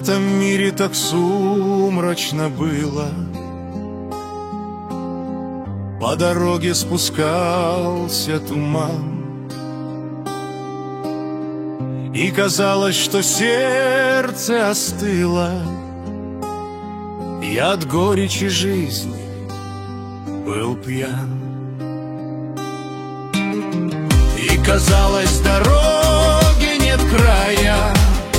этом мире так сумрачно было. По дороге спускался туман, и казалось, что сердце остыло. Я от горечи жизни был пьян. И казалось, дороги нет края,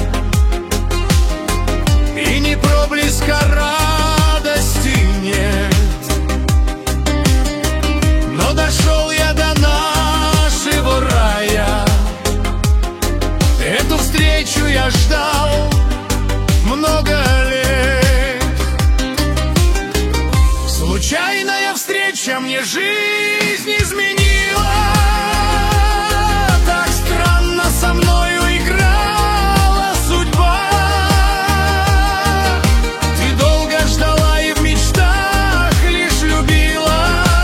и ни проблеска радости нет. Но дошел я до нашего рая. Эту встречу я ждал много лет. Случайная встреча мне жизнь изменила. Так странно со мною играла судьба. Ты долго ждала и в мечтах лишь любила.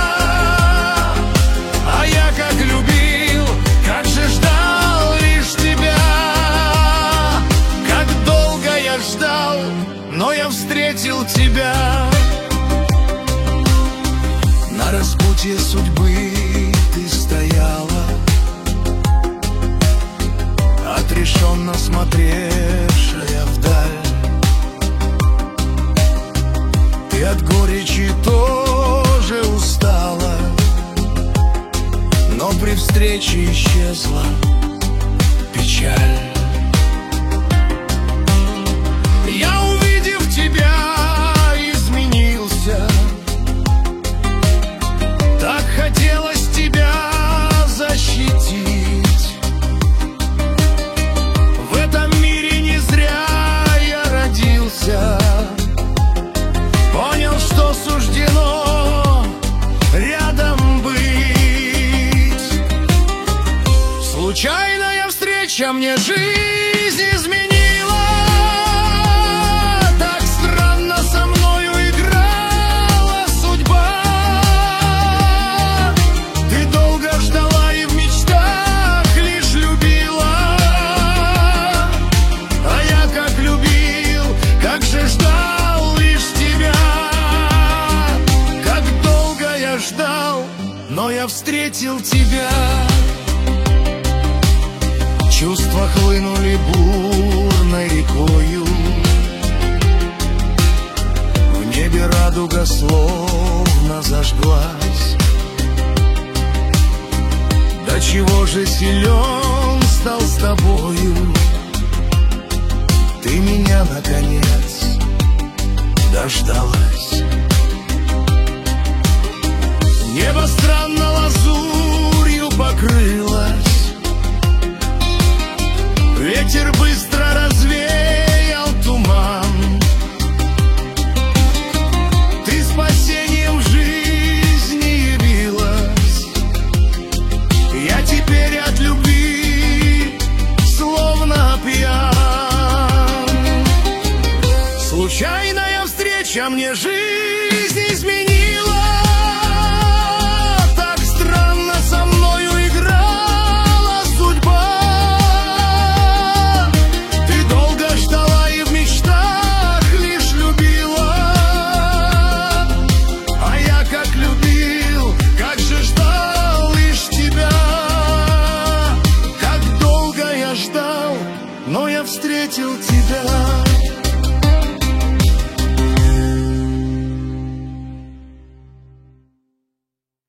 А я как любил, как же ждал лишь тебя. Как долго я ждал, но я встретил тебя. На распутье судьбы ты стояла, отрешенно смотревшая вдаль. Ты от горечи тоже устала, но при встрече исчезла печаль. Я, увидев тебя, изменился. Так хотелось тебя защитить. В этом мире не зря я родился. Понял, что суждено рядом быть. Случайная встреча мне жизнь изменила. Так странно со мною играла судьба. Ты долго ждала и в мечтах лишь любила. А я как любил, как же ждал лишь тебя. Как долго я ждал, но я встретил тебя. Чувства хлынули бурной рекою. В небе радуга словно зажглась. До чего же силен стал с тобою. Ты меня наконец дождалась. Небо странно лазурью покрылось. Ветер быстро развеял туман. Ты спасением в жизни явилась. Я теперь от любви словно пьян. Случайная встреча мне жизнь изменила. Так странно со мною играла судьба. Но я встретил тебя.